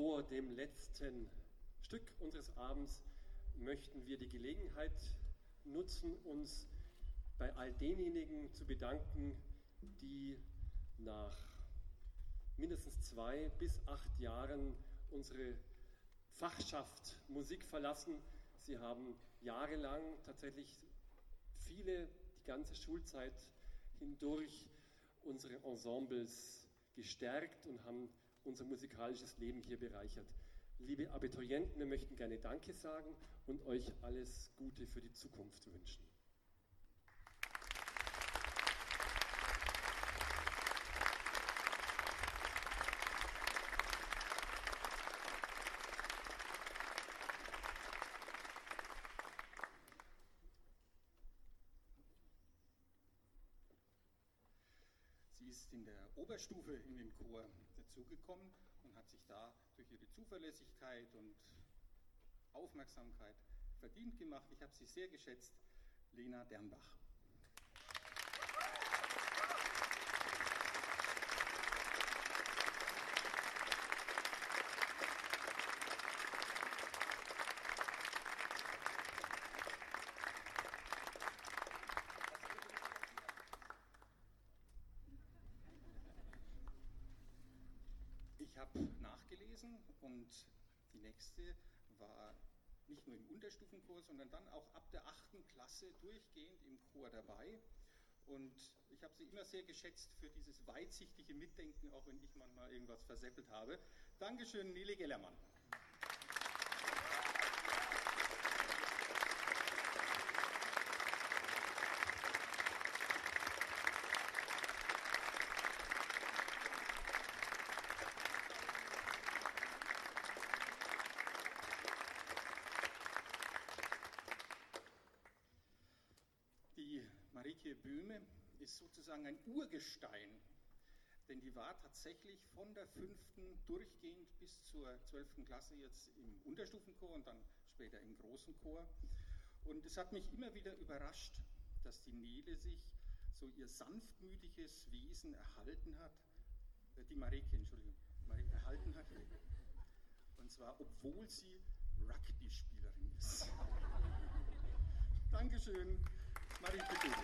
Vor dem letzten Stück unseres Abends möchten wir die Gelegenheit nutzen, uns bei all denjenigen zu bedanken, die nach mindestens 2 bis 8 Jahren unsere Fachschaft Musik verlassen. Sie haben jahrelang tatsächlich die ganze Schulzeit hindurch unsere Ensembles gestärkt und haben unser musikalisches Leben hier bereichert. Liebe Abiturienten, wir möchten gerne Danke sagen und euch alles Gute für die Zukunft wünschen. Sie ist in der Oberstufe in den Chor dazugekommen und hat sich da durch ihre Zuverlässigkeit und Aufmerksamkeit verdient gemacht. Ich habe sie sehr geschätzt, Lena Dernbach. Ich habe nachgelesen und die nächste war nicht nur im Unterstufenchor, sondern dann auch ab der 8. Klasse durchgehend im Chor dabei. Und ich habe sie immer sehr geschätzt für dieses weitsichtige Mitdenken, auch wenn ich manchmal irgendwas verseppelt habe. Dankeschön, Nele Gellermann. Marike Böhme ist sozusagen ein Urgestein, denn die war tatsächlich von der 5. durchgehend bis zur 12. Klasse jetzt im Unterstufenchor und dann später im großen Chor. Und es hat mich immer wieder überrascht, dass die Nele sich so ihr sanftmütiges Wesen erhalten hat, erhalten hat, und zwar obwohl sie Rugby-Spielerin ist. Dankeschön. Marike Böhme.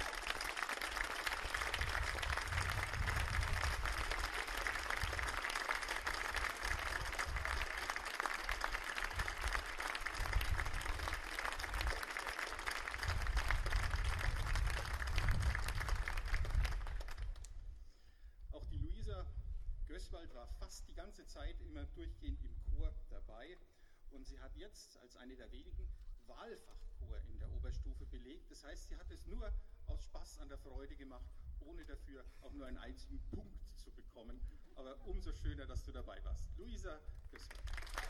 Auch die Luisa Gößwald war fast die ganze Zeit immer durchgehend im Chor dabei und sie hat jetzt als eine der wenigen Wahlfachchor in der Oberstufe belegt. Das heißt, sie hat es nur aus Spaß an der Freude gemacht, ohne dafür auch nur einen einzigen Punkt zu bekommen. Aber umso schöner, dass du dabei warst. Luisa Gößwald.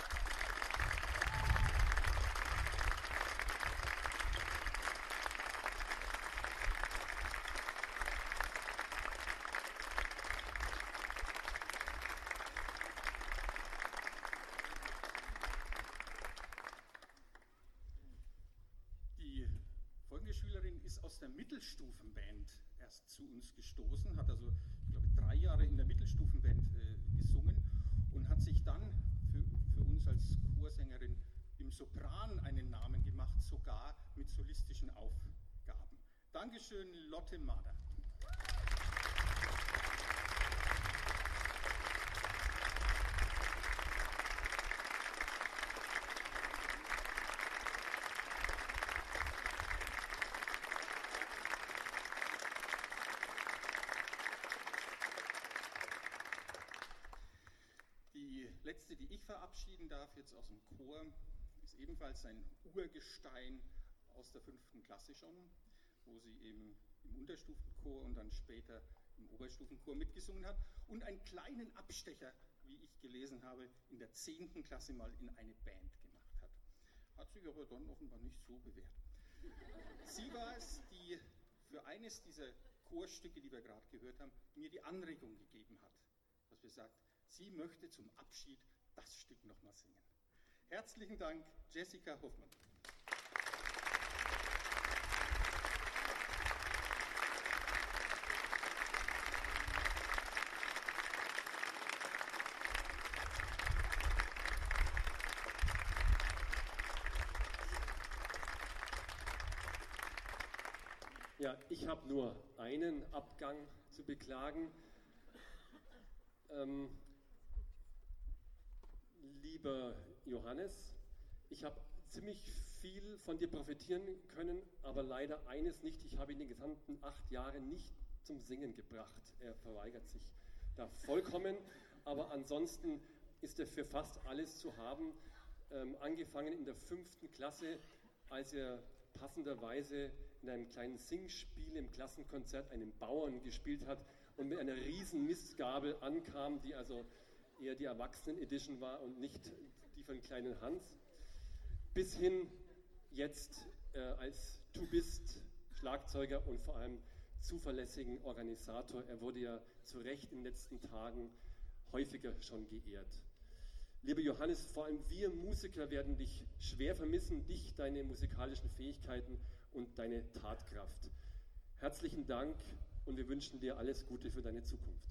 Schülerin ist aus der Mittelstufenband erst zu uns gestoßen, hat also, ich glaube, 3 Jahre in der Mittelstufenband gesungen und hat sich dann für uns als Chorsängerin im Sopran einen Namen gemacht, sogar mit solistischen Aufgaben. Dankeschön, Lotte Mader. Letzte, die ich verabschieden darf, jetzt aus dem Chor, ist ebenfalls ein Urgestein aus der 5. Klasse schon, wo sie eben im Unterstufenchor und dann später im Oberstufenchor mitgesungen hat und einen kleinen Abstecher, wie ich gelesen habe, in der 10. Klasse mal in eine Band gemacht hat. Hat sich aber dann offenbar nicht so bewährt. Sie war es, die für eines dieser Chorstücke, die wir gerade gehört haben, mir die Anregung gegeben hat, dass wir sagt, sie möchte zum Abschied das Stück nochmal singen. Herzlichen Dank, Jessica Hoffmann. Ja, ich habe nur einen Abgang zu beklagen. Lieber Johannes, ich habe ziemlich viel von dir profitieren können, aber leider eines nicht. Ich habe ihn die gesamten 8 Jahre nicht zum Singen gebracht. Er verweigert sich da vollkommen, aber ansonsten ist er für fast alles zu haben. Angefangen in der 5. Klasse, als er passenderweise in einem kleinen Singspiel im Klassenkonzert einen Bauern gespielt hat und mit einer riesen Mistgabel ankam, die also eher die Erwachsenen-Edition war und nicht die von kleinen Hans, bis hin jetzt als Du bist Schlagzeuger und vor allem zuverlässigen Organisator. Er wurde ja zu Recht in den letzten Tagen häufiger schon geehrt. Lieber Johannes, vor allem wir Musiker werden dich schwer vermissen, dich, deine musikalischen Fähigkeiten und deine Tatkraft. Herzlichen Dank und wir wünschen dir alles Gute für deine Zukunft.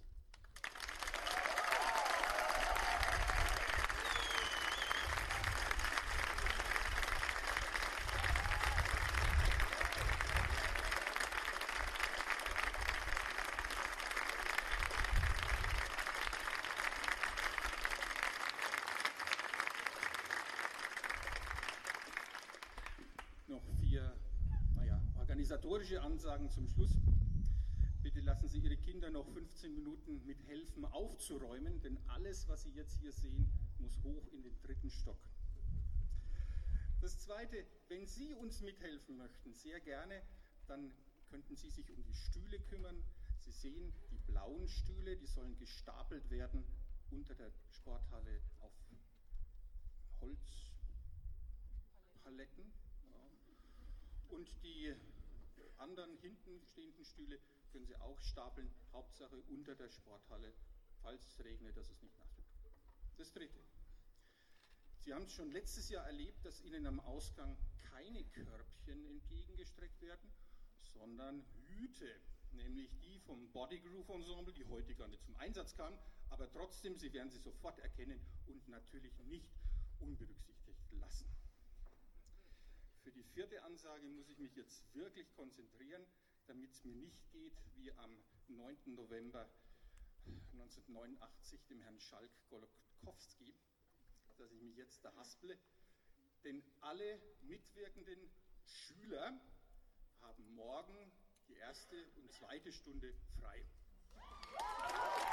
Noch 4 organisatorische Ansagen zum Schluss. Bitte lassen Sie Ihre Kinder noch 15 Minuten mithelfen aufzuräumen, denn alles, was Sie jetzt hier sehen, muss hoch in den 3. Stock. Das Zweite, wenn Sie uns mithelfen möchten, sehr gerne, dann könnten Sie sich um die Stühle kümmern. Sie sehen die blauen Stühle, die sollen gestapelt werden unter der Sporthalle auf Holzpaletten. Und die anderen hinten stehenden Stühle können Sie auch stapeln, Hauptsache unter der Sporthalle, falls es regnet, dass es nicht nass wird. Das Dritte. Sie haben es schon letztes Jahr erlebt, dass Ihnen am Ausgang keine Körbchen entgegengestreckt werden, sondern Hüte, nämlich die vom Body Groove Ensemble, die heute gar nicht zum Einsatz kamen, aber trotzdem, Sie werden sie sofort erkennen und natürlich nicht unberücksichtigt lassen. Für die 4. Ansage muss ich mich jetzt wirklich konzentrieren, damit es mir nicht geht wie am 9. November 1989 dem Herrn Schalk-Golokowski, dass ich mich jetzt da hasple, denn alle mitwirkenden Schüler haben morgen die 1. und 2. Stunde frei.